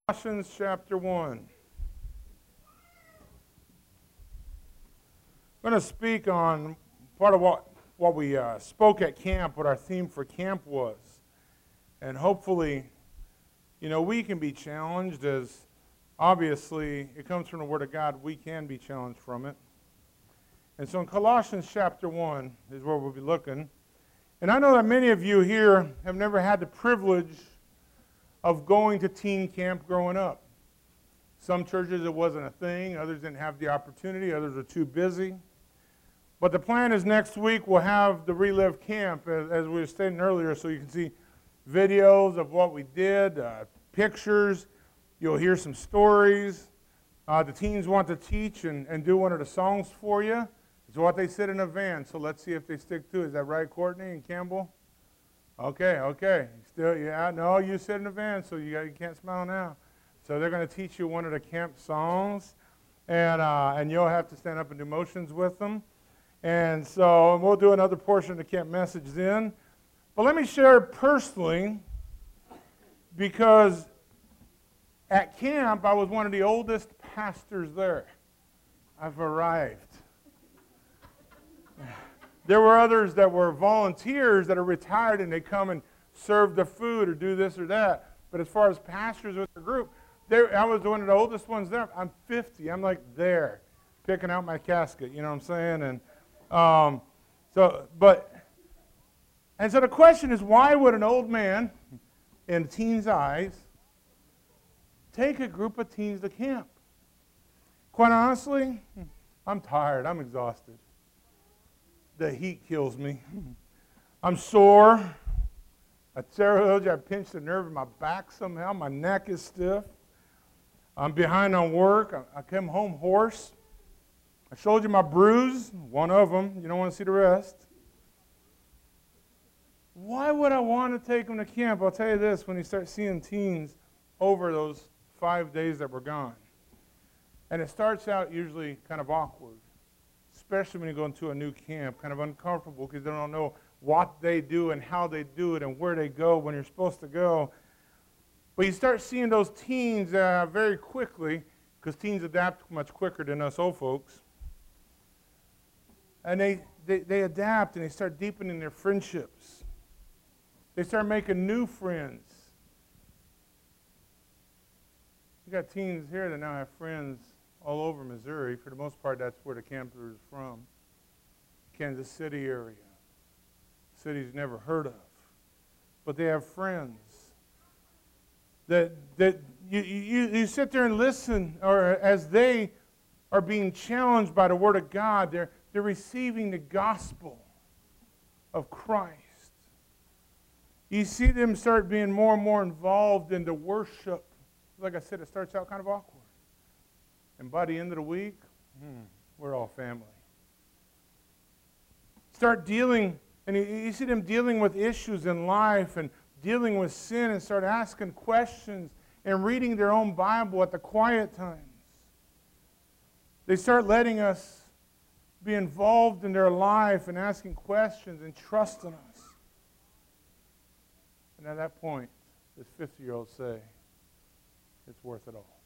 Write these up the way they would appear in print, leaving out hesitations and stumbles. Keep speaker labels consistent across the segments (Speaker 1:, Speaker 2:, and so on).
Speaker 1: Colossians chapter 1. I'm going to speak on part of what we spoke at camp, what our theme for camp was. And hopefully, we can be challenged as obviously it comes from the Word of God. We can be challenged from it. And so in Colossians chapter 1 is where we'll be looking. And I know that many of you here have never had the privilege of going to teen camp growing up. Some churches it wasn't a thing, others didn't have the opportunity, others are too busy. But the plan is next week we'll have the Relive Camp, as we were stating earlier, so you can see videos of what we did, pictures, you'll hear some stories. The teens want to teach and do one of the songs for you. It's what they said in a van, so let's see if they stick to it. Is that right, Courtney and Campbell? Okay. Still, yeah, no, you sit in the van, so you can't smile now. So they're going to teach you one of the camp songs, and you'll have to stand up and do motions with them. And so we'll do another portion of the camp message then. But let me share personally, because at camp I was one of the oldest pastors there. I've arrived. There were others that were volunteers that are retired and they come and serve the food or do this or that. But as far as pastors with the group, I was one of the oldest ones there. I'm 50. I'm like there, picking out my casket. You know what I'm saying? And so the question is, why would an old man in a teen's eyes take a group of teens to camp? Quite honestly, I'm tired. I'm exhausted. The heat kills me. I'm sore. I pinched a nerve in my back somehow. My neck is stiff. I'm behind on work. I came home hoarse. I showed you my bruise, one of them. You don't want to see the rest. Why would I want to take them to camp? I'll tell you this, when you start seeing teens over those 5 days that we're gone. And it starts out usually kind of awkward, especially when you go into a new camp, kind of uncomfortable because they don't know what they do and how they do it and where they go when you're supposed to go. But you start seeing those teens very quickly, because teens adapt much quicker than us old folks. And they adapt and they start deepening their friendships. They start making new friends. You got teens here that now have friends all over Missouri. For the most part, that's where the camper is from. Kansas City area. Cities never heard of. But they have friends. That you sit there and listen, or as they are being challenged by the Word of God, they're receiving the gospel of Christ. You see them start being more and more involved in the worship. Like I said, it starts out kind of awkward. And by the end of the week, we're all family. Start dealing, and you see them dealing with issues in life and dealing with sin, and start asking questions and reading their own Bible at the quiet times. They start letting us be involved in their life and asking questions and trusting us. And at that point, this 50-year-olds say, it's worth it all.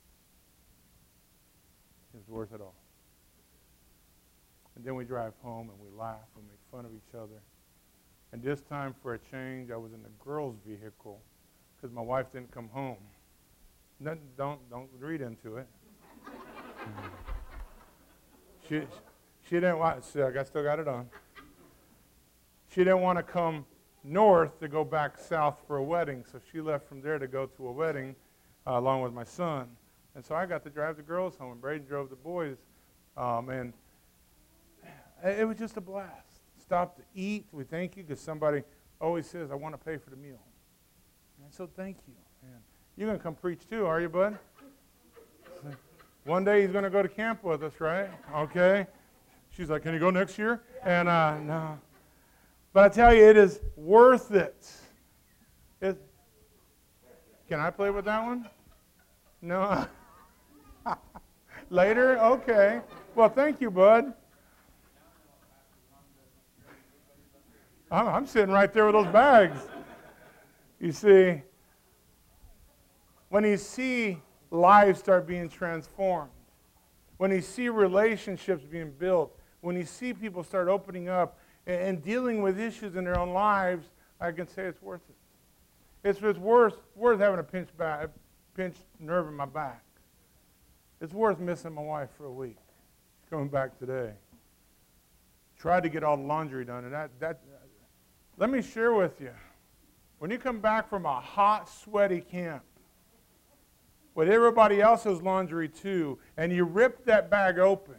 Speaker 1: It's worth it all. And then we drive home and we laugh and make fun of each other. And this time, for a change, I was in the girls' vehicle because my wife didn't come home. Don't read into it. She didn't want. See, I still got it on. She didn't want to come north to go back south for a wedding, so she left from there to go to a wedding along with my son. And so I got to drive the girls home, and Braden drove the boys. And it was just a blast. Stop to eat. We thank you, because somebody always says, I want to pay for the meal. And so thank you. Man. You're going to come preach too, are you, bud? One day he's going to go to camp with us, right? Okay. She's like, can you go next year? And no. But I tell you, it is worth it. Can I play with that one? No. Later? Okay. Well, thank you, bud. I'm sitting right there with those bags. You see, when you see lives start being transformed, when you see relationships being built, when you see people start opening up and dealing with issues in their own lives, I can say it's worth it. It's worth having a pinched nerve in my back. It's worth missing my wife for a week, coming back today. Tried to get all the laundry done, and that let me share with you. When you come back from a hot, sweaty camp, with everybody else's laundry too, and you rip that bag open,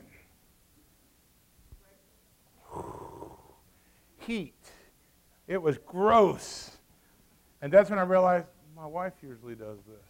Speaker 1: heat. It was gross. And that's when I realized my wife usually does this.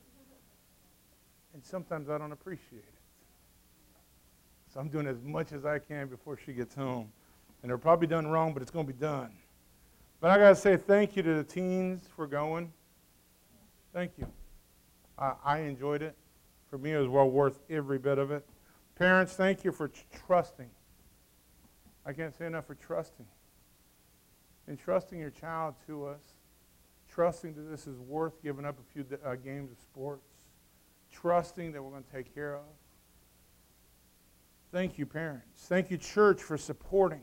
Speaker 1: And sometimes I don't appreciate it. So I'm doing as much as I can before she gets home. And they're probably done wrong, but it's going to be done. But I got to say thank you to the teens for going. Thank you. I enjoyed it. For me, it was well worth every bit of it. Parents, thank you for trusting. I can't say enough for trusting. And trusting your child to us. Trusting that this is worth giving up a few games of sports. Trusting that we're going to take care of. Thank you, parents. Thank you, church, for supporting.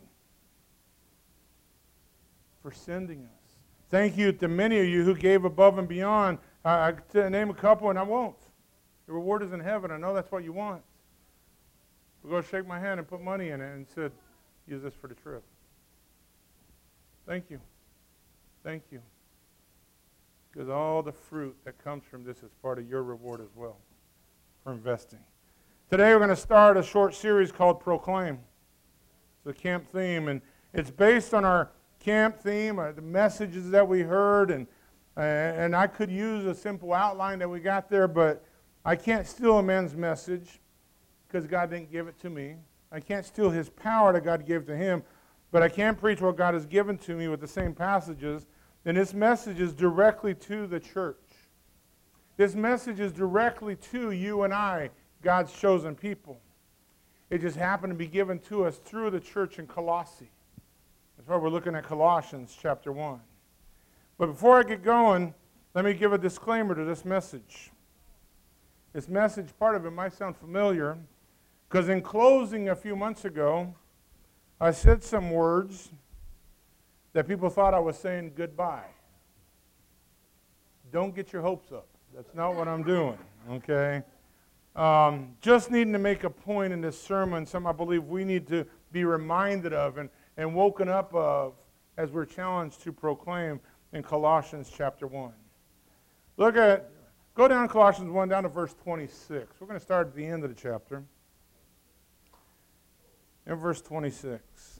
Speaker 1: For sending us. Thank you to many of you who gave above and beyond. I could name a couple, and I won't. The reward is in heaven. I know that's what you want. We're going to shake my hand and put money in it and said, use this for the trip. Thank you. Thank you. Because all the fruit that comes from this is part of your reward as well for investing. Today we're going to start a short series called Proclaim. It's a camp theme, and it's based on our camp theme, the messages that we heard, and I could use a simple outline that we got there, but I can't steal a man's message because God didn't give it to me. I can't steal his power that God gave to him, but I can preach what God has given to me with the same passages, and this message is directly to the church. This message is directly to you and I, God's chosen people. It just happened to be given to us through the church in Colossae. That's why we're looking at Colossians chapter 1. But before I get going, let me give a disclaimer to this message. This message, part of it might sound familiar, because in closing a few months ago, I said some words that people thought I was saying goodbye. Don't get your hopes up. That's not what I'm doing, okay? Just needing to make a point in this sermon, something I believe we need to be reminded of and woken up of as we're challenged to proclaim in Colossians chapter 1. Go down Colossians 1 down to verse 26. We're going to start at the end of the chapter. In verse 26.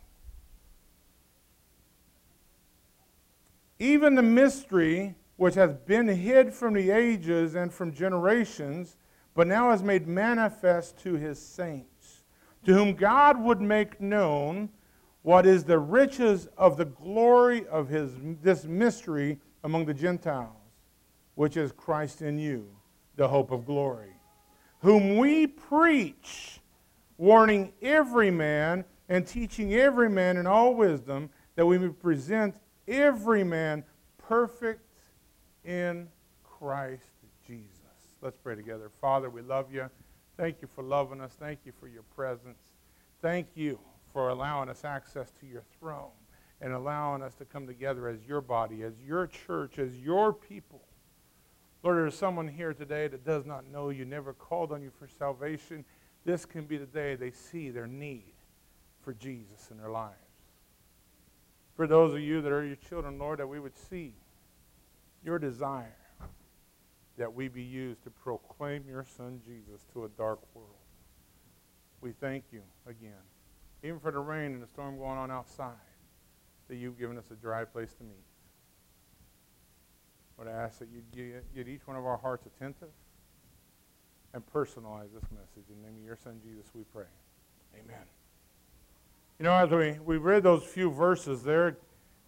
Speaker 1: Even the mystery which has been hid from the ages and from generations, but now is made manifest to his saints, to whom God would make known what is the riches of the glory of this mystery among the Gentiles, which is Christ in you, the hope of glory, whom we preach, warning every man and teaching every man in all wisdom, that we may present every man perfect in Christ Jesus. Let's pray together. Father, we love you. Thank you for loving us. Thank you for your presence. Thank you for allowing us access to your throne and allowing us to come together as your body, as your church, as your people. Lord, there's someone here today that does not know you, never called on you for salvation. This can be the day they see their need for Jesus in their lives. For those of you that are your children, Lord, that we would see your desire that we be used to proclaim your Son Jesus to a dark world. We thank you again, even for the rain and the storm going on outside, that you've given us a dry place to meet. Lord, I ask that you get each one of our hearts attentive and personalize this message. In the name of your Son, Jesus, we pray. Amen. You know, as we read those few verses there,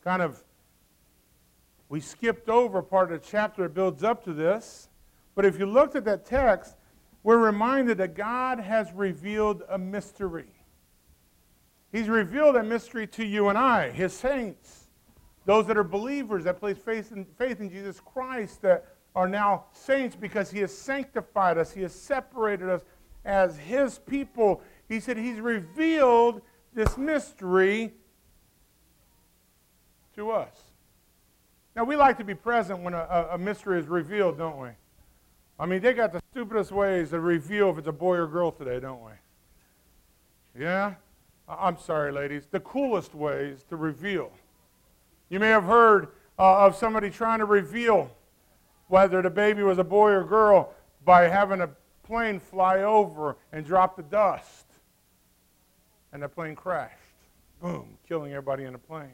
Speaker 1: we skipped over part of the chapter that builds up to this. But if you looked at that text, we're reminded that God has revealed a mystery. He's revealed a mystery to you and I, his saints, those that are believers, that place faith in Jesus Christ, that are now saints because he has sanctified us. He has separated us as his people. He said he's revealed this mystery to us. Now, we like to be present when a mystery is revealed, don't we? I mean, they got the stupidest ways to reveal if it's a boy or girl today, don't we? Yeah? I'm sorry, ladies. The coolest ways to reveal. You may have heard of somebody trying to reveal whether the baby was a boy or girl by having a plane fly over and drop the dust. And the plane crashed. Boom, killing everybody in the plane.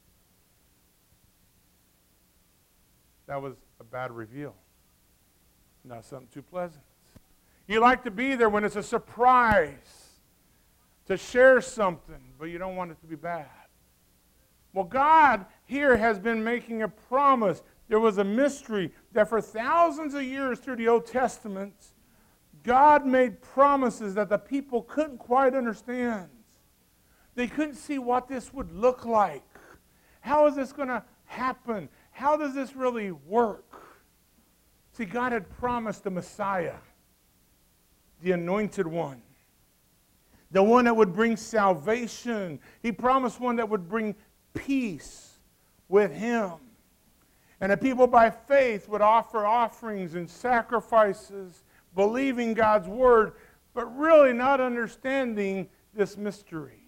Speaker 1: That was a bad reveal. Not something too pleasant. You like to be there when it's a surprise, to share something, but you don't want it to be bad. Well, God here has been making a promise. There was a mystery that for thousands of years through the Old Testament, God made promises that the people couldn't quite understand. They couldn't see what this would look like. How is this going to happen? How does this really work? See, God had promised the Messiah, the anointed one, the one that would bring salvation. He promised one that would bring peace with him. And the people by faith would offer offerings and sacrifices, believing God's word, but really not understanding this mystery.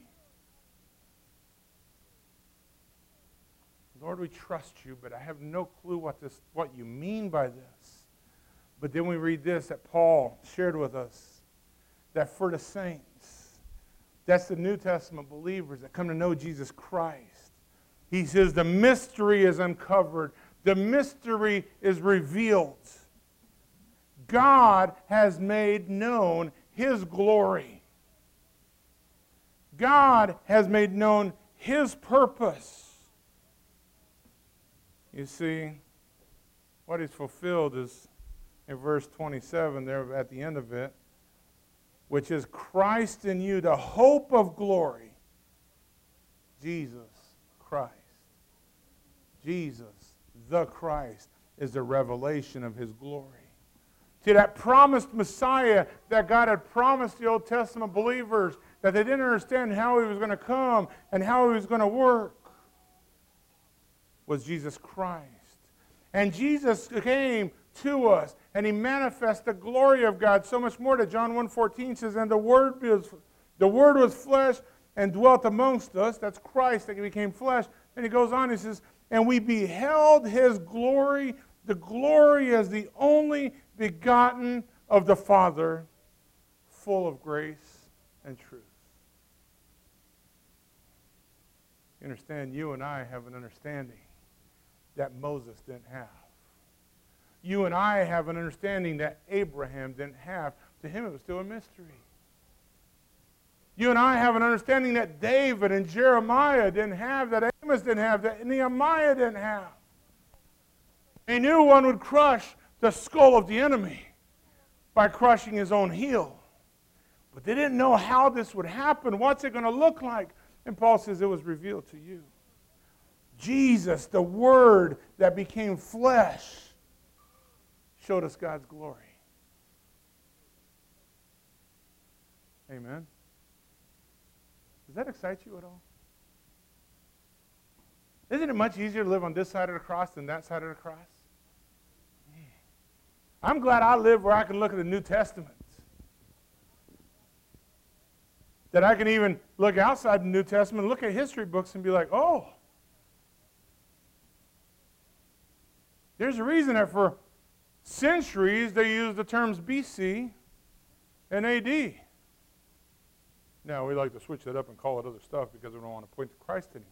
Speaker 1: Lord, we trust you, but I have no clue what you mean by this. But then we read this that Paul shared with us, that for the saints, that's the New Testament believers that come to know Jesus Christ. He says the mystery is uncovered. The mystery is revealed. God has made known his glory. God has made known his purpose. You see, what is fulfilled is in verse 27 there at the end of it, which is Christ in you, the hope of glory. Jesus Christ. Jesus, the Christ, is the revelation of his glory. See, that promised Messiah that God had promised the Old Testament believers, that they didn't understand how he was going to come and how he was going to work, was Jesus Christ. And Jesus came to us, and he manifests the glory of God so much more that John 1:14 says, and the Word was flesh and dwelt amongst us. That's Christ that became flesh. And he goes on, he says, and we beheld his glory, the glory as the only begotten of the Father, full of grace and truth. You understand, you and I have an understanding that Moses didn't have. You and I have an understanding that Abraham didn't have. To him it was still a mystery. You and I have an understanding that David and Jeremiah didn't have, that Amos didn't have, that Nehemiah didn't have. They knew one would crush the skull of the enemy by crushing his own heel. But they didn't know how this would happen. What's it going to look like? And Paul says it was revealed to you. Jesus, the Word that became flesh, showed us God's glory. Amen. Does that excite you at all? Isn't it much easier to live on this side of the cross than that side of the cross? Yeah. I'm glad I live where I can look at the New Testament. That I can even look outside the New Testament, look at history books and be like, oh, there's a reason that for centuries they used the terms BC and AD. Now, we like to switch that up and call it other stuff because we don't want to point to Christ anymore.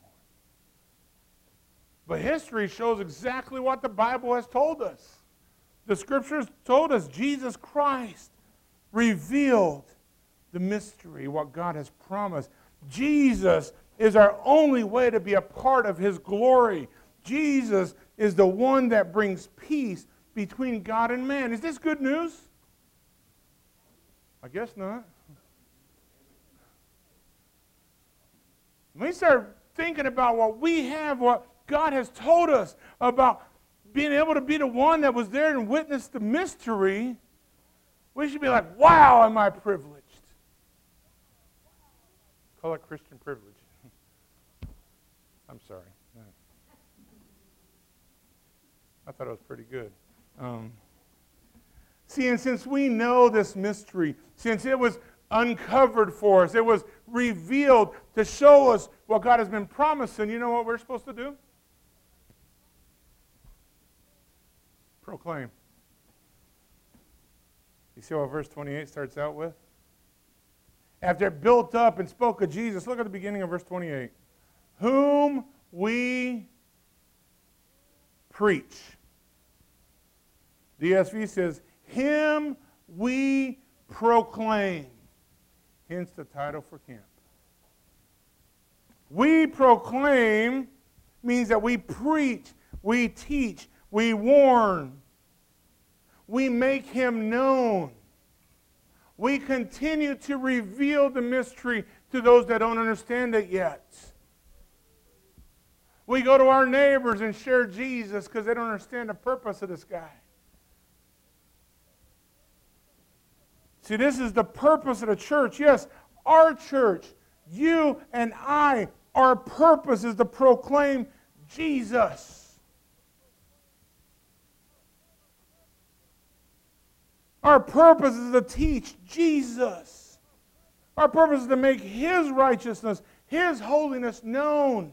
Speaker 1: But history shows exactly what the Bible has told us. The Scriptures told us Jesus Christ revealed the mystery, what God has promised. Jesus is our only way to be a part of his glory. Jesus is the one that brings peace between God and man. Is this good news? I guess not. When we start thinking about what we have, what God has told us about being able to be the one that was there and witnessed the mystery, we should be like, wow, am I privileged? Call it Christian privilege. I'm sorry. I thought it was pretty good. See, and since we know this mystery, since it was uncovered for us, it was revealed to show us what God has been promising, you know what we're supposed to do? Proclaim. You see what verse 28 starts out with? After it built up and spoke of Jesus, look at the beginning of verse 28. Whom we preach. The ESV says, him we proclaim. Hence the title for camp. We proclaim means that we preach, we teach, we warn. We make him known. We continue to reveal the mystery to those that don't understand it yet. We go to our neighbors and share Jesus because they don't understand the purpose of this guy. See, this is the purpose of the church. Yes, our church, you and I, our purpose is to proclaim Jesus. Our purpose is to teach Jesus. Our purpose is to make his righteousness, his holiness known.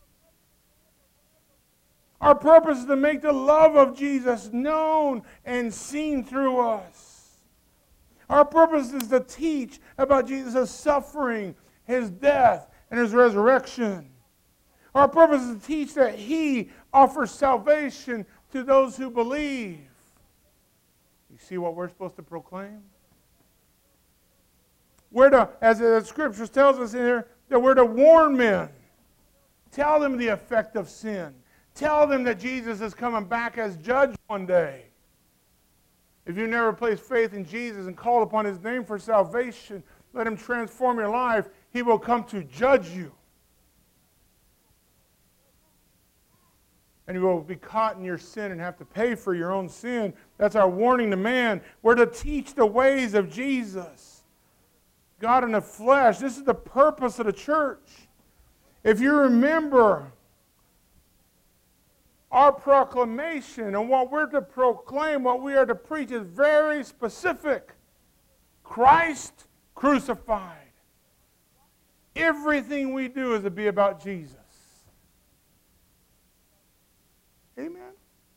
Speaker 1: Our purpose is to make the love of Jesus known and seen through us. Our purpose is to teach about Jesus' suffering, his death, and his resurrection. Our purpose is to teach that he offers salvation to those who believe. You see what we're supposed to proclaim? We're to, as the Scriptures tells us in here, that we're to warn men. Tell them the effect of sin. Tell them that Jesus is coming back as judge one day. If you never placed faith in Jesus and called upon his name for salvation, let him transform your life. He will come to judge you. And you will be caught in your sin and have to pay for your own sin. That's our warning to man. We're to teach the ways of Jesus. God in the flesh. This is the purpose of the church. If you remember, our proclamation and what we're to proclaim, what we are to preach is very specific. Christ crucified. Everything we do is to be about Jesus. Amen?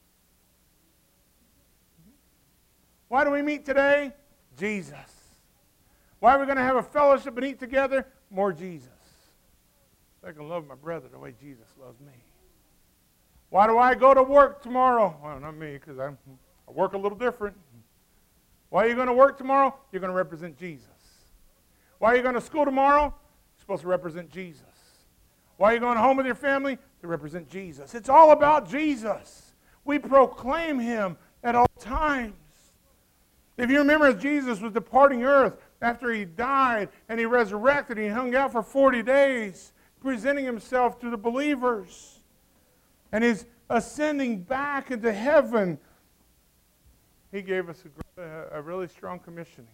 Speaker 1: Why do we meet today? Jesus. Why are we going to have a fellowship and eat together? More Jesus. So I can love my brother the way Jesus loves me. Why do I go to work tomorrow? Well, not me, because I work a little different. Why are you going to work tomorrow? You're going to represent Jesus. Why are you going to school tomorrow? You're supposed to represent Jesus. Why are you going home with your family? To represent Jesus. It's all about Jesus. We proclaim him at all times. If you remember, as Jesus was departing earth after he died and he resurrected, he hung out for 40 days, presenting himself to the believers. And he's ascending back into heaven. He gave us a really strong commissioning.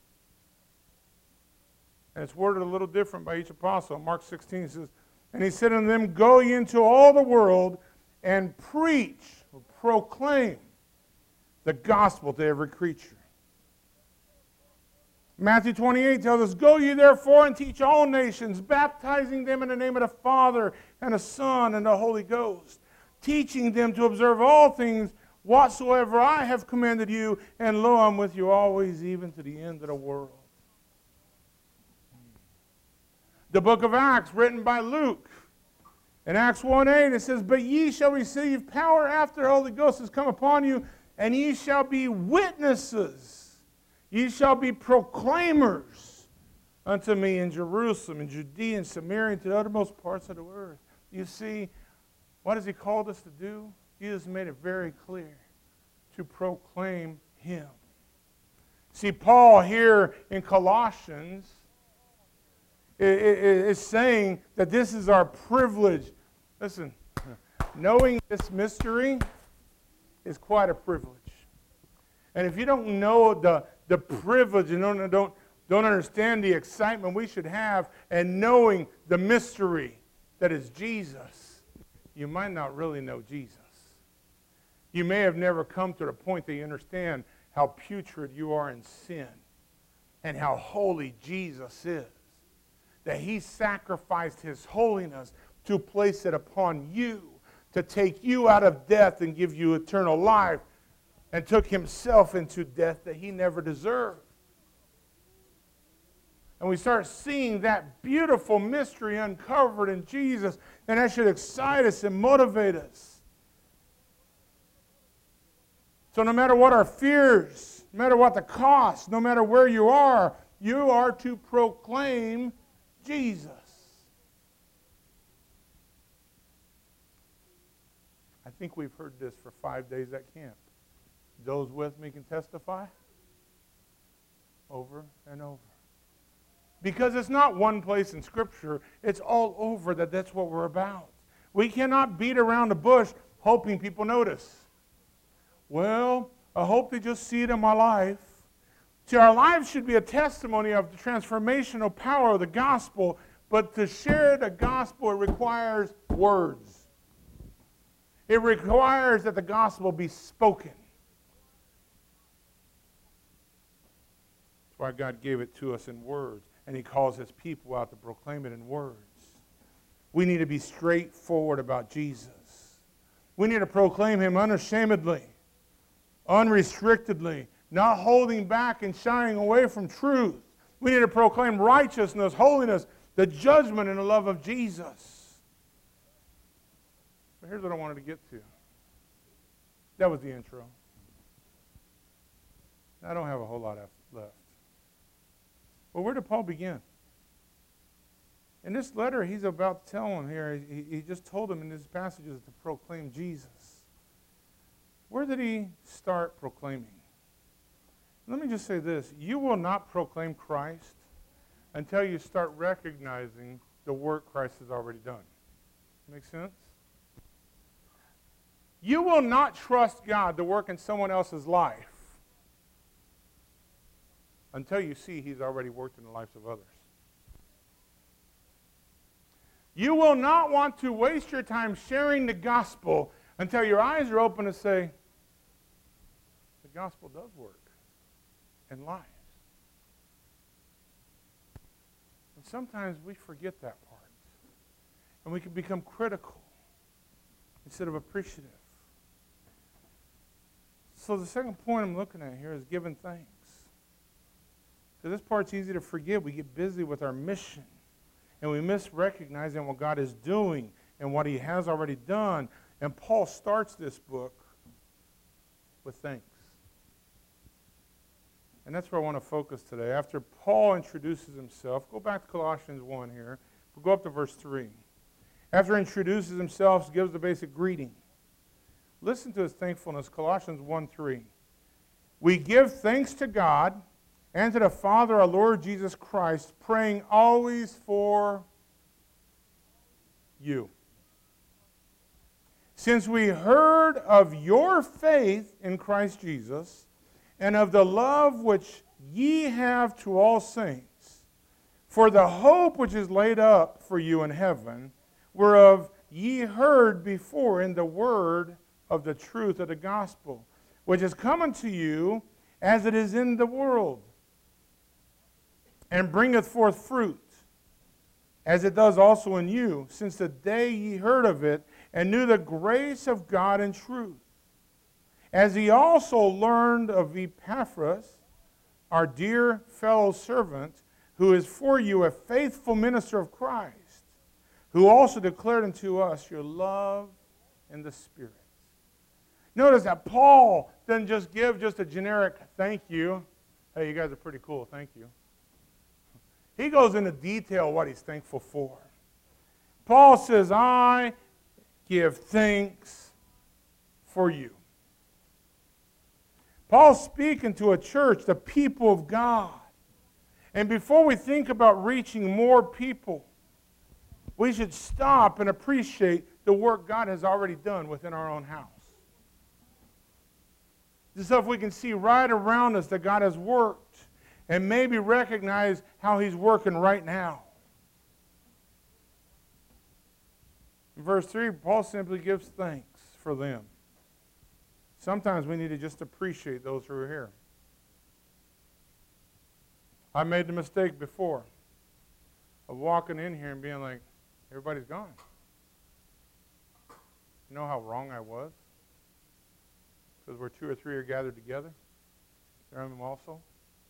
Speaker 1: And it's worded a little different by each apostle. Mark 16 says, and he said unto them, go ye into all the world and preach, or proclaim the gospel to every creature. Matthew 28 tells us, go ye therefore and teach all nations, baptizing them in the name of the Father and the Son and the Holy Ghost, teaching them to observe all things whatsoever I have commanded you, and lo, I'm with you always, even to the end of the world. The book of Acts, written by Luke. In Acts 1:8, it says, but ye shall receive power after the Holy Ghost has come upon you, and ye shall be witnesses. Ye shall be proclaimers unto me in Jerusalem, in Judea, and Samaria, and to the uttermost parts of the earth. You see, what has he called us to do? Jesus made it very clear, to proclaim him. See, Paul here in Colossians is saying that this is our privilege. Listen, knowing this mystery is quite a privilege. And if you don't know the privilege and don't understand the excitement we should have and knowing the mystery that is Jesus, you might not really know Jesus. You may have never come to the point that you understand how putrid you are in sin and how holy Jesus is. That he sacrificed his holiness to place it upon you, to take you out of death and give you eternal life, and took himself into death that he never deserved. And we start seeing that beautiful mystery uncovered in Jesus, and that should excite us and motivate us. So no matter what our fears, no matter what the cost, no matter where you are to proclaim Jesus. I think we've heard this for 5 days at camp. Those with me can testify over and over. Because it's not one place in Scripture, it's all over that's what we're about. We cannot beat around the bush hoping people notice. Well, I hope they just see it in my life. See, our lives should be a testimony of the transformational power of the gospel, but to share the gospel, it requires words. It requires that the gospel be spoken. That's why God gave it to us in words, and he calls his people out to proclaim it in words. We need to be straightforward about Jesus. We need to proclaim him unashamedly, unrestrictedly, not holding back and shying away from truth. We need to proclaim righteousness, holiness, the judgment and the love of Jesus. But here's what I wanted to get to. That was the intro. I don't have a whole lot left. Well, where did Paul begin? In this letter, he's about to tell him here, he just told him in these passages to proclaim Jesus. Where did he start proclaiming? Let me just say this. You will not proclaim Christ until you start recognizing the work Christ has already done. Make sense? You will not trust God to work in someone else's life until you see he's already worked in the lives of others. You will not want to waste your time sharing the gospel until your eyes are open to say, the gospel does work in lives. And sometimes we forget that part. And we can become critical instead of appreciative. So the second point I'm looking at here is giving thanks. Because this part's easy to forget. We get busy with our mission. And we miss recognizing what God is doing and what he has already done. And Paul starts this book with thanks. And that's where I want to focus today. After Paul introduces himself, go back to Colossians 1 here. We'll go up to verse 3. After he introduces himself, gives the basic greeting. Listen to his thankfulness, Colossians 1:3. We give thanks to God and to the Father, our Lord Jesus Christ, praying always for you. Since we heard of your faith in Christ Jesus, and of the love which ye have to all saints, for the hope which is laid up for you in heaven, whereof ye heard before in the word of the truth of the gospel, which is come unto you as it is in the world, and bringeth forth fruit, as it does also in you, since the day ye heard of it, and knew the grace of God in truth. As ye also learned of Epaphras, our dear fellow servant, who is for you a faithful minister of Christ, who also declared unto us your love in the Spirit. Notice that Paul doesn't just give just a generic thank you. Hey, you guys are pretty cool, thank you. He goes into detail what he's thankful for. Paul says, I give thanks for you. Paul's speaking to a church, the people of God. And before we think about reaching more people, we should stop and appreciate the work God has already done within our own house. The stuff we can see right around us that God has worked, and maybe recognize how He's working right now. In verse 3, Paul simply gives thanks for them. Sometimes we need to just appreciate those who are here. I made the mistake before of walking in here and being like, everybody's gone. You know how wrong I was? Because where 2 or 3 are gathered together, there I am also.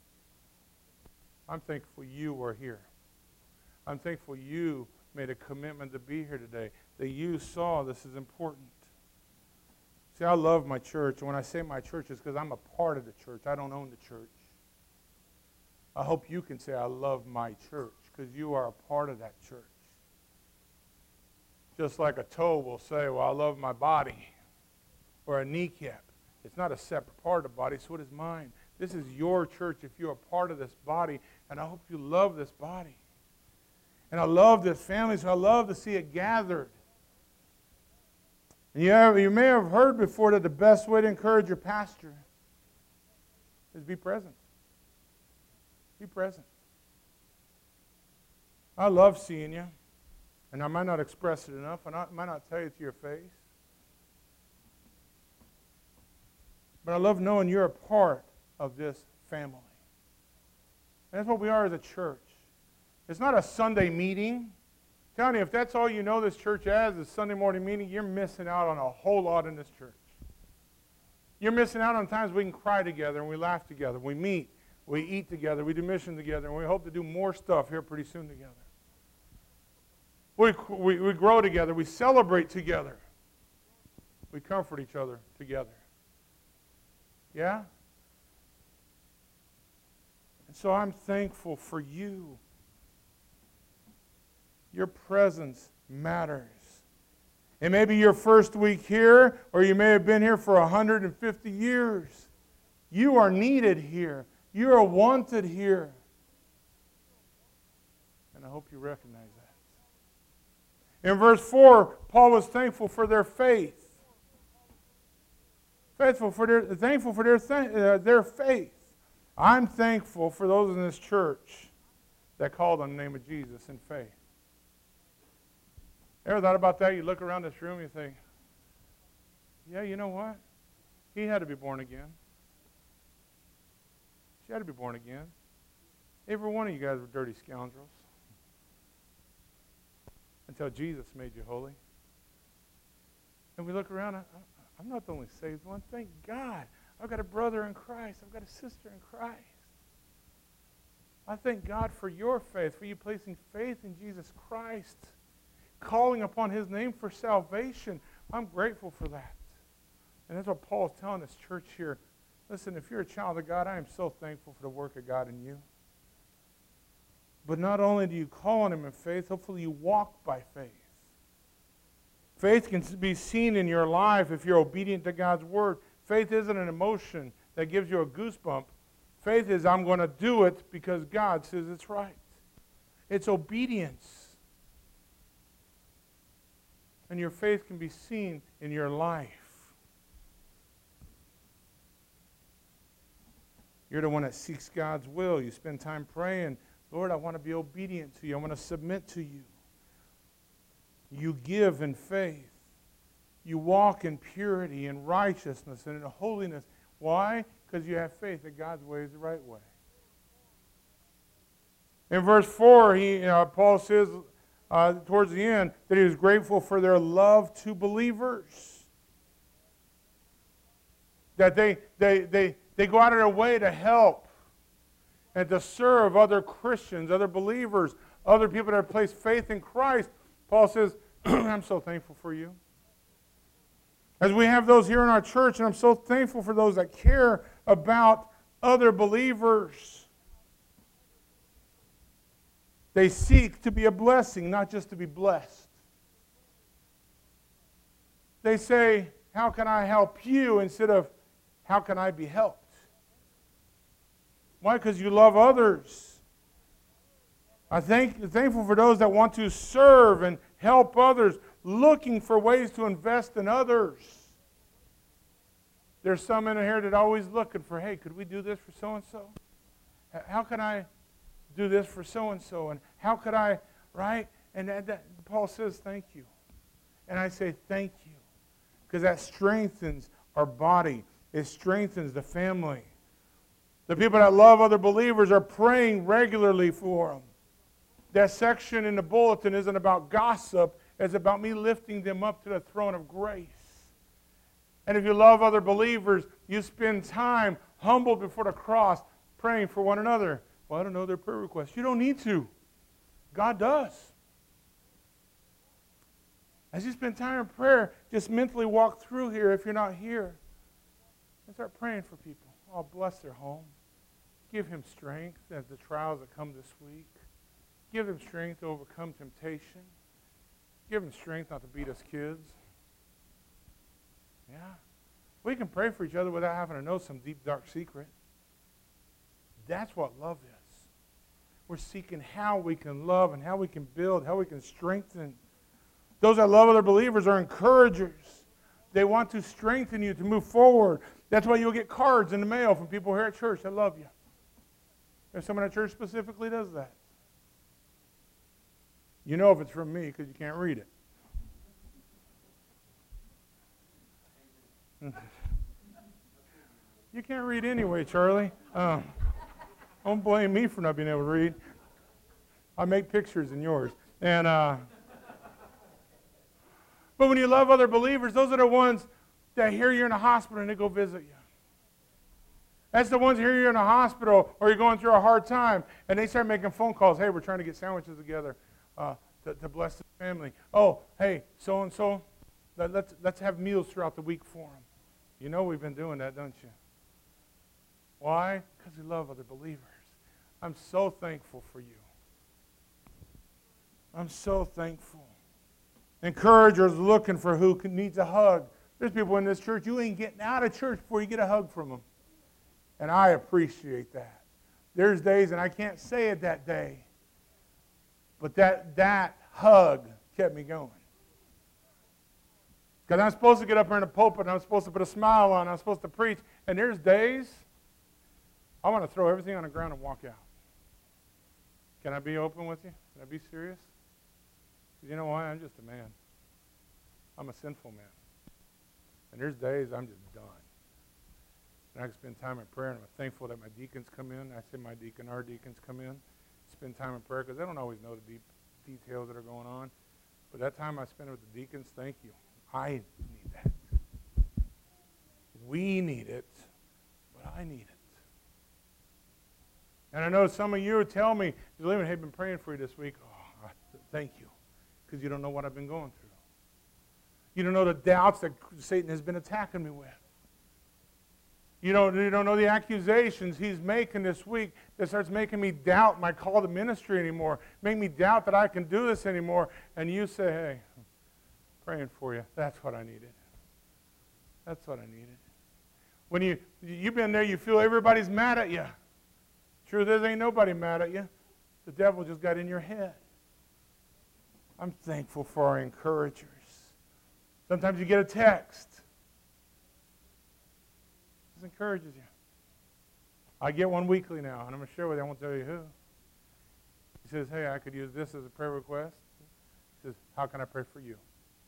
Speaker 1: I'm thankful you are here. I'm thankful you made a commitment to be here today, that you saw this is important. See, I love my church, and when I say my church, it's because I'm a part of the church. I don't own the church. I hope you can say I love my church, because you are a part of that church. Just like a toe will say, well, I love my body, or a kneecap. It's not a separate part of the body, so it is mine. This is your church if you're a part of this body, and I hope you love this body. And I love this family, so I love to see it gathered. And you may have heard before that the best way to encourage your pastor is be present. Be present. I love seeing you, and I might not express it enough, and I might not tell you to your face. But I love knowing you're a part of this family. And that's what we are as a church. It's not a Sunday meeting. I'm telling you, if that's all you know this church as is Sunday morning meeting, you're missing out on a whole lot in this church. You're missing out on times we can cry together and we laugh together. We meet, we eat together, we do mission together, and we hope to do more stuff here pretty soon together. We grow together. We celebrate together. We comfort each other together. Yeah? And so I'm thankful for you. Your presence matters. It may be your first week here, or you may have been here for 150 years. You are needed here. You are wanted here. And I hope you recognize that. In verse 4, Paul was thankful for their faith. Thankful for their faith. I'm thankful for those in this church that called on the name of Jesus in faith. Ever thought about that? You look around this room and you think, yeah, you know what? He had to be born again. She had to be born again. Every one of you guys were dirty scoundrels until Jesus made you holy. And we look around, I'm not the only saved one. Thank God. I've got a brother in Christ. I've got a sister in Christ. I thank God for your faith, for you placing faith in Jesus Christ, calling upon His name for salvation. I'm grateful for that. And that's what Paul's telling this church here. Listen, if you're a child of God, I am so thankful for the work of God in you. But not only do you call on Him in faith, hopefully you walk by faith. Faith can be seen in your life if you're obedient to God's Word. Faith isn't an emotion that gives you a goosebump. Faith is, I'm going to do it because God says it's right. It's obedience. And your faith can be seen in your life. You're the one that seeks God's will. You spend time praying, Lord, I want to be obedient to you. I want to submit to you. You give in faith. You walk in purity and righteousness and in holiness. Why? Because you have faith that God's way is the right way. In verse 4, Paul says towards the end that he was grateful for their love to believers. That they go out of their way to help and to serve other Christians, other believers, other people that have placed faith in Christ. Paul says, I'm so thankful for you. As we have those here in our church, and I'm so thankful for those that care about other believers. They seek to be a blessing, not just to be blessed. They say, how can I help you instead of how can I be helped? Why? Because you love others. I'm thankful for those that want to serve and help others, looking for ways to invest in others. There's some in here that are always looking for, hey, could we do this for so-and-so? How can I do this for so-and-so? And how could I, right? And Paul says, thank you. And I say, thank you. Because that strengthens our body. It strengthens the family. The people that love other believers are praying regularly for them. That section in the bulletin isn't about gossip. It's about me lifting them up to the throne of grace. And if you love other believers, you spend time humbled before the cross praying for one another. Well, I don't know their prayer requests. You don't need to. God does. As you spend time in prayer, just mentally walk through here if you're not here. And start praying for people. Oh, bless their home. Give him strength as the trials that come this week. Give them strength to overcome temptation. Give them strength not to beat us kids. Yeah. We can pray for each other without having to know some deep, dark secret. That's what love is. We're seeking how we can love and how we can build, how we can strengthen. Those that love other believers are encouragers. They want to strengthen you to move forward. That's why you'll get cards in the mail from people here at church that love you. There's someone at church specifically does that. You know if it's from me because you can't read it. You can't read anyway, Charlie. Don't blame me for not being able to read. I make pictures in yours. And but when you love other believers, those are the ones that hear you're in a hospital and they go visit you. That's the ones that hear you're in a hospital or you're going through a hard time and they start making phone calls. Hey, we're trying to get sandwiches together to bless the family. Oh, hey, so-and-so, let's have meals throughout the week for them. You know we've been doing that, don't you? Why? Because we love other believers. I'm so thankful for you. I'm so thankful. Encouragers looking for who needs a hug. There's people in this church, you ain't getting out of church before you get a hug from them. And I appreciate that. There's days, and I can't say it that day, but that hug kept me going. Because I'm supposed to get up here in the pulpit, and I'm supposed to put a smile on, I'm supposed to preach, and there's days I want to throw everything on the ground and walk out. Can I be open with you? Can I be serious? You know why? I'm just a man. I'm a sinful man. And there's days I'm just done. And I can spend time in prayer, and I'm thankful that my deacons come in. I say my deacon, our deacons come in, spend time in prayer, because they don't always know the deep details that are going on. But that time I spend with the deacons, thank you. I need that. We need it, but I need it. And I know some of you tell me, Julian, hey, I've been praying for you this week. Oh, thank you, because you don't know what I've been going through. You don't know the doubts that Satan has been attacking me with. You don't know the accusations he's making this week that starts making me doubt my call to ministry anymore, make me doubt that I can do this anymore. And you say, hey, I'm praying for you. That's what I needed. That's what I needed. When you've been there, you feel everybody's mad at you. Truth is, ain't nobody mad at you. The devil just got in your head. I'm thankful for our encouragers. Sometimes you get a text. This encourages you. I get one weekly now, and I'm going to share with you. I won't tell you who. He says, hey, I could use this as a prayer request. He says, how can I pray for you?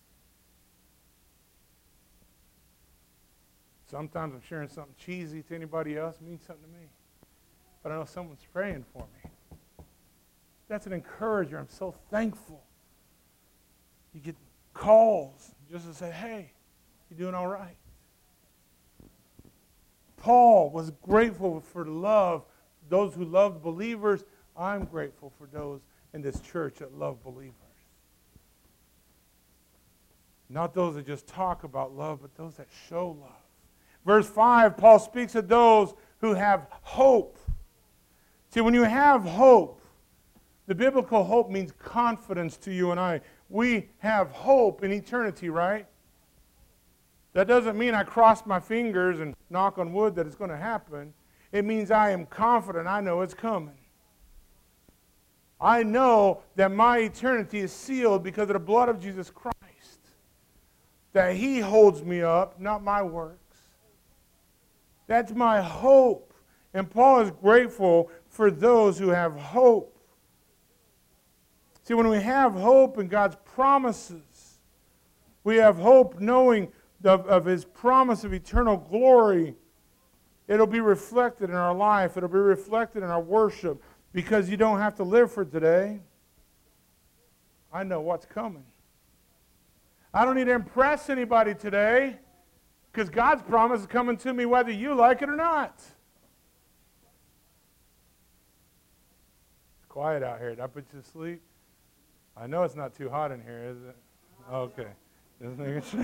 Speaker 1: Sometimes I'm sharing something cheesy to anybody else. It means something to me. But I know someone's praying for me. That's an encourager. I'm so thankful. You get calls just to say, hey, you doing all right? Paul was grateful for love, those who loved believers. I'm grateful for those in this church that love believers. Not those that just talk about love, but those that show love. Verse 5, Paul speaks of those who have hope. See, when you have hope, the biblical hope means confidence to you and I. We have hope in eternity, right? That doesn't mean I cross my fingers and knock on wood that it's going to happen. It means I am confident. I know it's coming. I know that my eternity is sealed because of the blood of Jesus Christ. That He holds me up, not my works. That's my hope. And Paul is grateful for those who have hope. See, when we have hope in God's promises, we have hope knowing of His promise of eternal glory. It'll be reflected in our life. It'll be reflected in our worship, because you don't have to live for today. I know what's coming. I don't need to impress anybody today, because God's promise is coming to me whether you like it or not. It's quiet out here. Did I put you to sleep? I know it's not too hot in here, is it? Okay. Just making sure.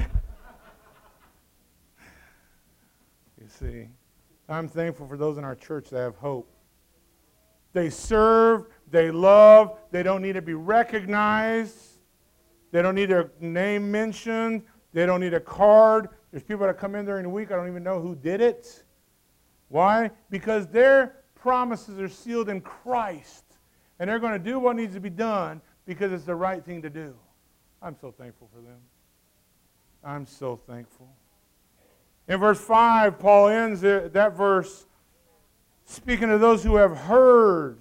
Speaker 1: You see, I'm thankful for those in our church that have hope. They serve, they love, they don't need to be recognized, they don't need their name mentioned, they don't need a card. There's people that come in during the week, I don't even know who did it. Why? Because their promises are sealed in Christ, and they're going to do what needs to be done because it's the right thing to do. I'm so thankful for them. I'm so thankful. In verse 5, Paul ends that verse speaking to those who have heard.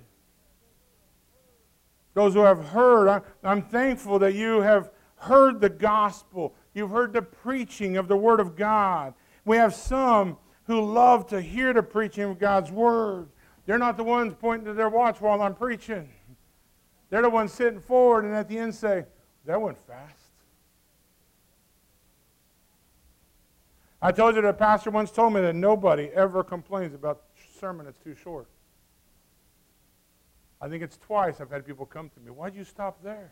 Speaker 1: Those who have heard. I'm thankful that you have heard the gospel. You've heard the preaching of the Word of God. We have some who love to hear the preaching of God's Word. They're not the ones pointing to their watch while I'm preaching. They're the ones sitting forward and at the end say, that went fast. I told you that a pastor once told me that nobody ever complains about a sermon that's too short. I think it's twice I've had people come to me, why'd you stop there?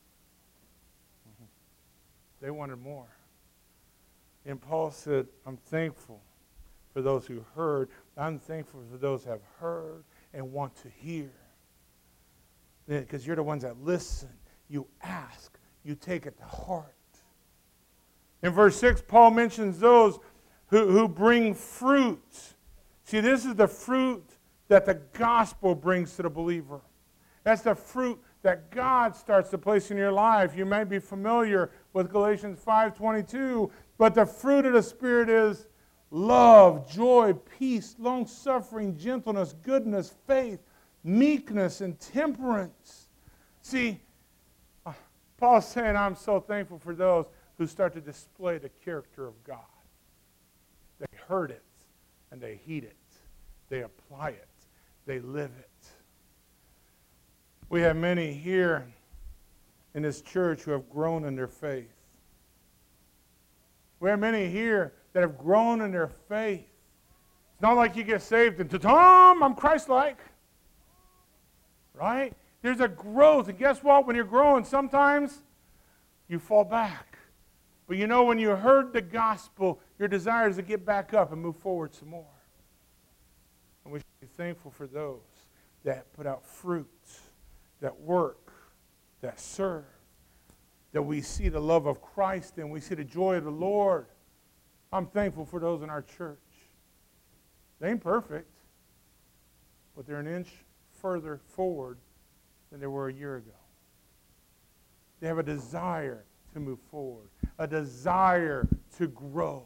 Speaker 1: They wanted more. And Paul said, I'm thankful for those who heard. I'm thankful for those who have heard and want to hear. Because you're the ones that listen, you ask, you take it to heart. In verse 6, Paul mentions those who bring fruit. See, this is the fruit that the gospel brings to the believer. That's the fruit that God starts to place in your life. You may be familiar with Galatians 5:22, but the fruit of the Spirit is love, joy, peace, long-suffering, gentleness, goodness, faith, meekness, and temperance. See, Paul's saying, I'm so thankful for those who start to display the character of God. They heard it, and they heed it. They apply it. They live it. We have many here in this church who have grown in their faith. We have many here that have grown in their faith. It's not like you get saved and, ta-tam, I'm Christ-like. Right? There's a growth. And guess what? When you're growing, sometimes you fall back. But you know, when you heard the gospel, your desire is to get back up and move forward some more. And we should be thankful for those that put out fruit, that work, that serve, that we see the love of Christ and we see the joy of the Lord. I'm thankful for those in our church. They ain't perfect, but they're an inch further forward than they were a year ago. They have a desire to move forward, a desire to grow.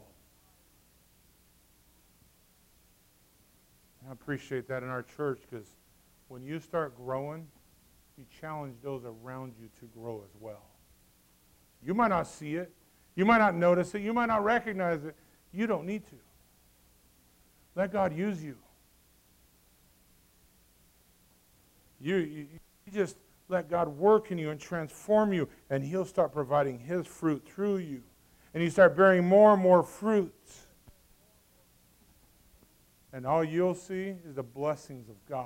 Speaker 1: And I appreciate that in our church, because when you start growing, you challenge those around you to grow as well. You might not see it. You might not notice it. You might not recognize it. You don't need to. Let God use you. You just let God work in you and transform you, and He'll start providing His fruit through you. And you start bearing more and more fruit. And all you'll see is the blessings of God.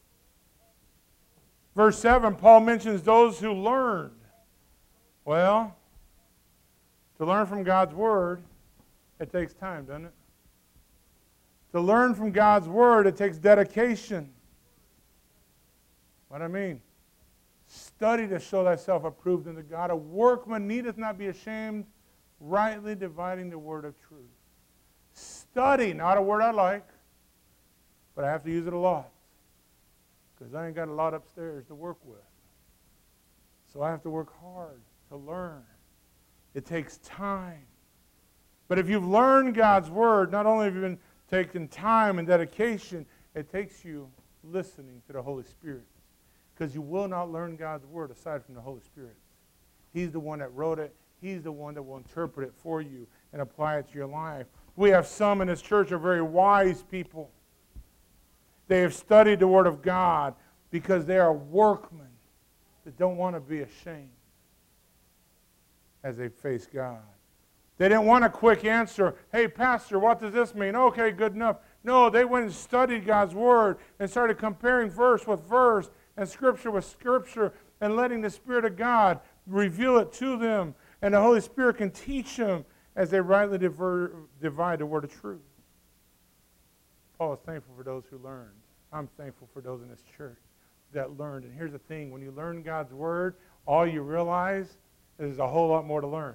Speaker 1: Verse 7, Paul mentions those who learned. Well, to learn from God's Word, it takes time, doesn't it? To learn from God's Word, it takes dedication. What I mean? Study to show thyself approved unto God. A workman needeth not be ashamed, rightly dividing the word of truth. Study, not a word I like, but I have to use it a lot, because I ain't got a lot upstairs to work with. So I have to work hard to learn. It takes time. But if you've learned God's Word, not only have you been taking time and dedication. It takes you listening to the Holy Spirit. Because you will not learn God's Word aside from the Holy Spirit. He's the one that wrote it. He's the one that will interpret it for you and apply it to your life. We have some in this church are very wise people. They have studied the Word of God because they are workmen that don't want to be ashamed as they face God. They didn't want a quick answer. Hey, pastor, what does this mean? Okay, good enough. No, they went and studied God's Word and started comparing verse with verse and Scripture with Scripture and letting the Spirit of God reveal it to them. And the Holy Spirit can teach them as they rightly divide the word of truth. Paul is thankful for those who learned. I'm thankful for those in this church that learned. And here's the thing. When you learn God's Word, all you realize is there's a whole lot more to learn.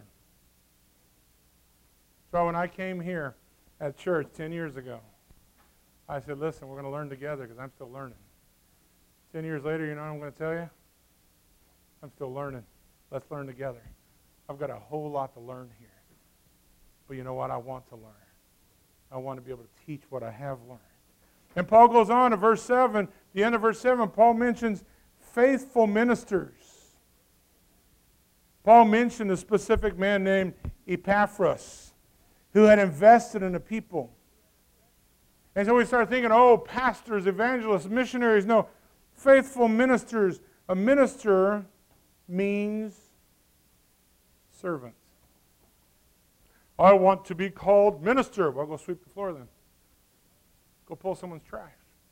Speaker 1: So when I came here at church 10 years ago, I said, listen, we're going to learn together because I'm still learning. 10 years later, you know what I'm going to tell you? I'm still learning. Let's learn together. I've got a whole lot to learn here. But you know what? I want to learn. I want to be able to teach what I have learned. And Paul goes on to verse 7. The end of verse 7, Paul mentions faithful ministers. Paul mentioned a specific man named Epaphras who had invested in the people. And so we start thinking, oh, pastors, evangelists, missionaries. No, faithful ministers. A minister means servant. I want to be called minister. Well, go sweep the floor then. Go pull someone's trash.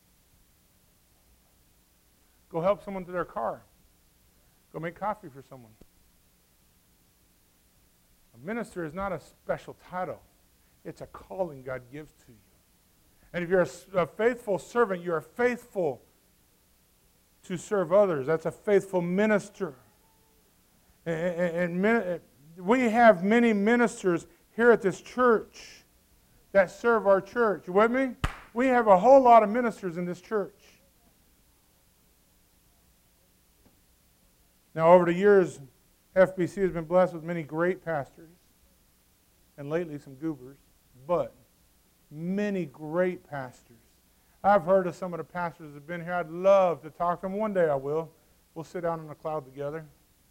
Speaker 1: Go help someone to their car. Go make coffee for someone. A minister is not a special title. It's a calling God gives to you. And if you're a faithful servant, you are faithful to serve others. That's a faithful minister. And we have many ministers here at this church that serve our church. You with me? We have a whole lot of ministers in this church. Now, over the years, FBC has been blessed with many great pastors, and lately some goobers, but many great pastors. I've heard of some of the pastors that have been here. I'd love to talk to them. One day I will. We'll sit down in the cloud together.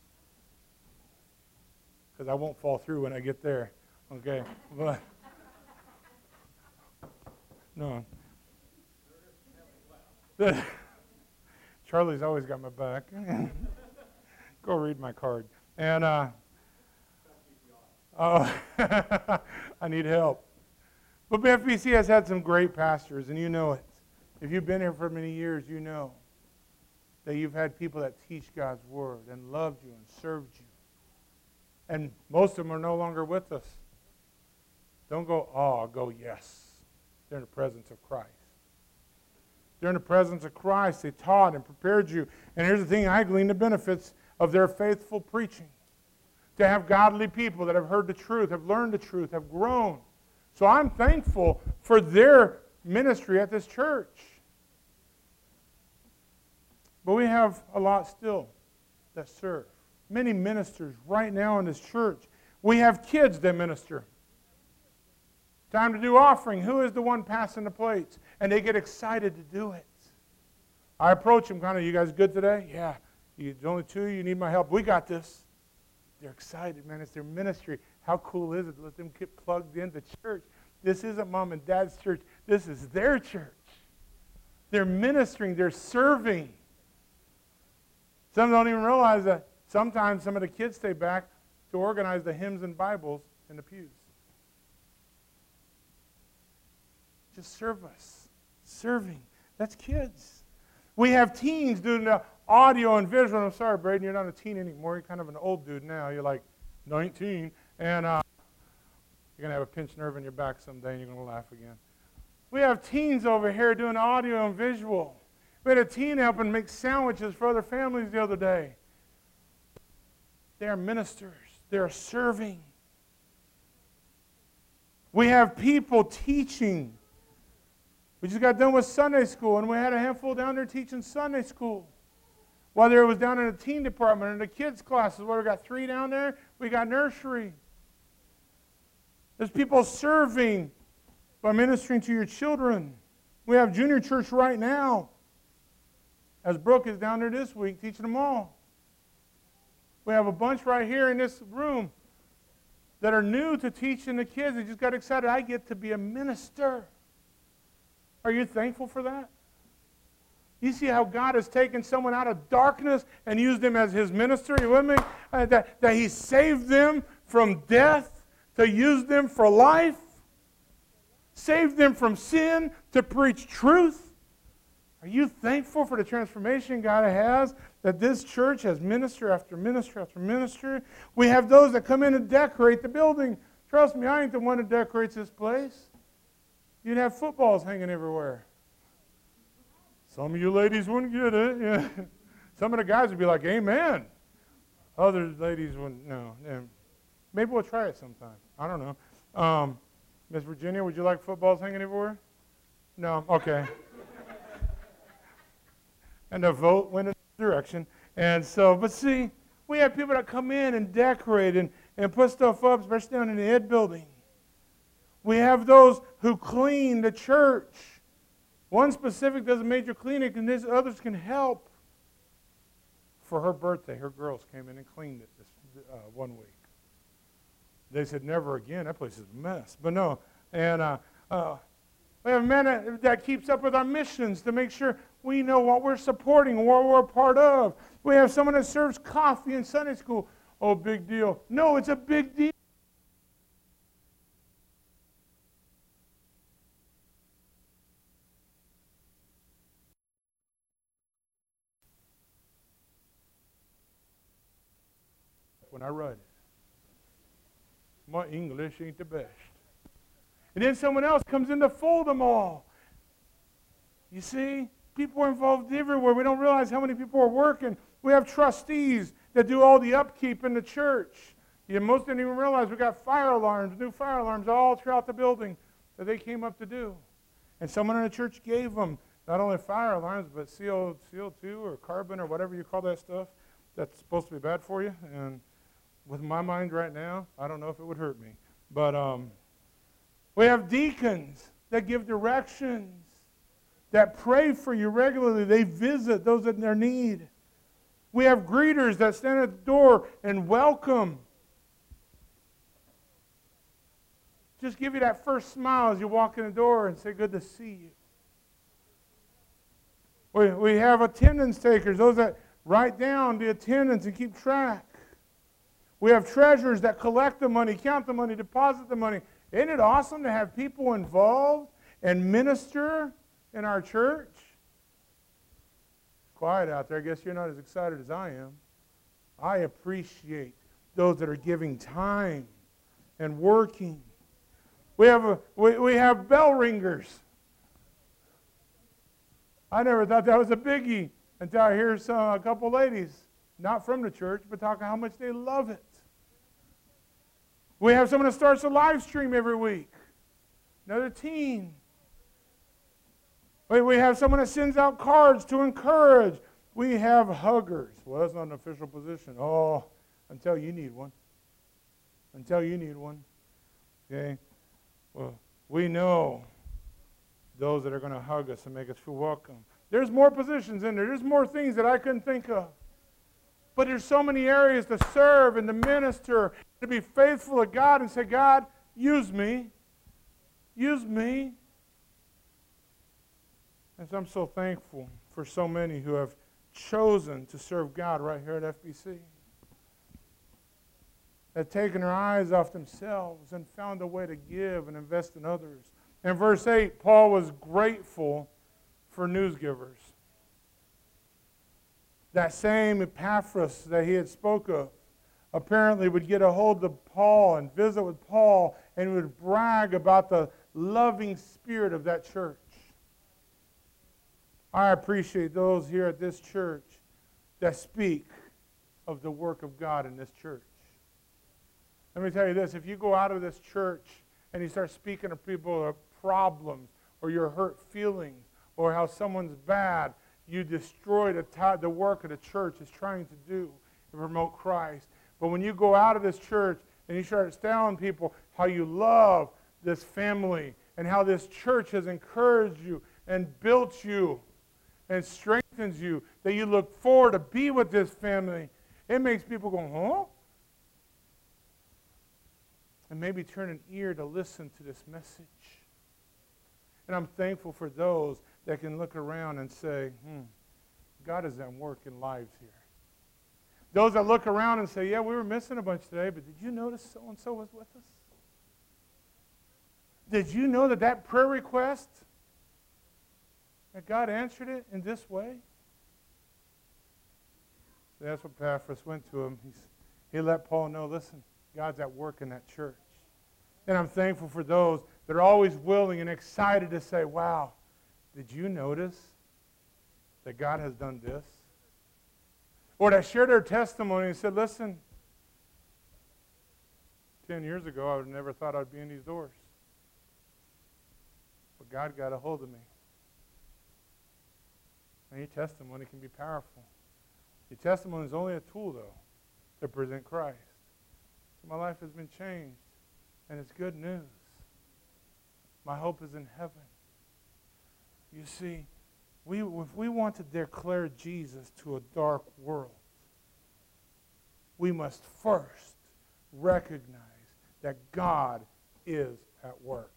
Speaker 1: Because I won't fall through when I get there. Okay? But no. Charlie's always got my back. Go read my card. And I need help. But FBC has had some great pastors, and you know it. If you've been here for many years, you know that you've had people that teach God's Word and loved you and served you. And most of them are no longer with us. Don't go, oh, go, yes. They're in the presence of Christ. They're in the presence of Christ. They taught and prepared you. And here's the thing, I glean the benefits of their faithful preaching. To have godly people that have heard the truth, have learned the truth, have grown. So I'm thankful for their ministry at this church. But we have a lot still that serve. Many ministers right now in this church. We have kids that minister. Time to do offering. Who is the one passing the plates? And they get excited to do it. I approach them kind of, you guys good today? Yeah. There's only two, you need my help. We got this. They're excited, man. It's their ministry. How cool is it to let them get plugged into church? This isn't mom and dad's church. This is their church. They're ministering. They're serving. Some don't even realize that sometimes some of the kids stay back to organize the hymns and Bibles in the pews. Just serve us. Serving. That's kids. We have teens doing the audio and visual. I'm sorry, Braden, you're not a teen anymore. You're kind of an old dude now. You're like 19. And you're going to have a pinched nerve in your back someday and you're going to laugh again. We have teens over here doing audio and visual. We had a teen helping make sandwiches for other families the other day. They are ministers. They are serving. We have people teaching. We just got done with Sunday school, and we had a handful down there teaching Sunday school. Whether it was down in the teen department or in the kids' classes, where we got 3 down there, we got nursery. There's people serving by ministering to your children. We have junior church right now, as Brooke is down there this week teaching them all. We have a bunch right here in this room that are new to teaching the kids. They just got excited. I get to be a minister. Are you thankful for that? You see how God has taken someone out of darkness and used them as his minister? You with me? That he saved them from death to use them for life. Saved them from sin to preach truth. Are you thankful for the transformation God has? That this church has minister after minister after minister. We have those that come in and decorate the building. Trust me, I ain't the one that decorates this place. You'd have footballs hanging everywhere. Some of you ladies wouldn't get it. Yeah. Some of the guys would be like, amen. Other ladies wouldn't, no. Yeah. Maybe we'll try it sometime. I don't know. Miss Virginia, would you like footballs hanging everywhere? No? Okay. And the vote went in that direction. And so, but see, we have people that come in and decorate and put stuff up, especially down in the Ed building. We have those who clean the church. One specific does a major cleaning, and these others can help. For her birthday, her girls came in and cleaned it this 1 week. They said, never again. That place is a mess. But no. And we have a man that keeps up with our missions to make sure we know what we're supporting and what we're a part of. We have someone that serves coffee in Sunday school. Oh, big deal. No, it's a big deal. When I write it. My English ain't the best. And then someone else comes in to fold them all. You see, people are involved everywhere. We don't realize how many people are working. We have trustees that do all the upkeep in the church. Most didn't even realize we got fire alarms, new fire alarms all throughout the building that they came up to do. And someone in the church gave them not only fire alarms, but CO2 or carbon or whatever you call that stuff that's supposed to be bad for you. And with my mind right now, I don't know if it would hurt me. But we have deacons that give directions, that pray for you regularly. They visit those in their need. We have greeters that stand at the door and welcome. Just give you that first smile as you walk in the door and say, good to see you. We have attendance takers, those that write down the attendance and keep track. We have treasurers that collect the money, count the money, deposit the money. Isn't it awesome to have people involved and minister in our church? It's quiet out there. I guess you're not as excited as I am. I appreciate those that are giving time and working. We have bell ringers. I never thought that was a biggie until I hear a couple ladies, not from the church, but talking how much they love it. We have someone that starts a live stream every week. Another teen. We have someone that sends out cards to encourage. We have huggers. Well, that's not an official position. Oh, until you need one. Until you need one. Okay? Well, we know those that are going to hug us and make us feel welcome. There's more positions in there. There's more things that I couldn't think of. But there's so many areas to serve and to minister, to be faithful to God and say, God, use me. Use me. And so I'm so thankful for so many who have chosen to serve God right here at FBC. Have taken their eyes off themselves and found a way to give and invest in others. In verse 8, Paul was grateful for news givers. That same Epaphras that he had spoke of apparently would get a hold of Paul and visit with Paul and would brag about the loving spirit of that church. I appreciate those here at this church that speak of the work of God in this church. Let me tell you this, if you go out of this church and you start speaking to people of problems or your hurt feelings or how someone's bad, you destroy the work of the church is trying to do to promote Christ. But when you go out of this church and you start telling people how you love this family and how this church has encouraged you and built you and strengthens you, that you look forward to be with this family, it makes people go, huh? And maybe turn an ear to listen to this message. And I'm thankful for those that can look around and say, God is at work in lives here. Those that look around and say, yeah, we were missing a bunch today, but did you notice so-and-so was with us? Did you know that prayer request, that God answered it in this way? That's what Epaphras went to him. He let Paul know, listen, God's at work in that church. And I'm thankful for those that are always willing and excited to say, wow, did you notice that God has done this? Or that shared their testimony and said, listen, 10 years ago I would have never thought I'd be in these doors. But God got a hold of me. And your testimony can be powerful. Your testimony is only a tool, though, to present Christ. So my life has been changed, and it's good news. My hope is in heaven. You see, if we want to declare Jesus to a dark world, we must first recognize that God is at work.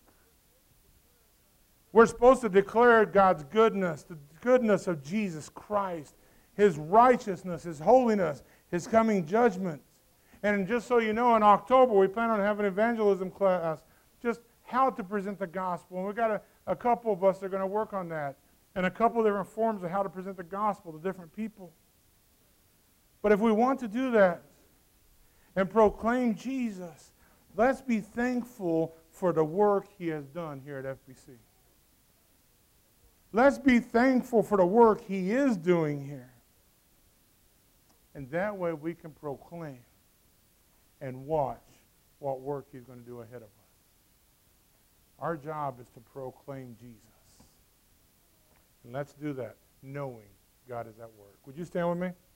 Speaker 1: We're supposed to declare God's goodness, the goodness of Jesus Christ, His righteousness, His holiness, His coming judgments. And just so you know, in October, we plan on having an evangelism class, just how to present the gospel. And we've got a couple of us that are going to work on that, and a couple of different forms of how to present the gospel to different people. But if we want to do that and proclaim Jesus, let's be thankful for the work He has done here at FBC. Let's be thankful for the work He is doing here. And that way we can proclaim and watch what work He's going to do ahead of us. Our job is to proclaim Jesus. And let's do that knowing God is at work. Would you stand with me?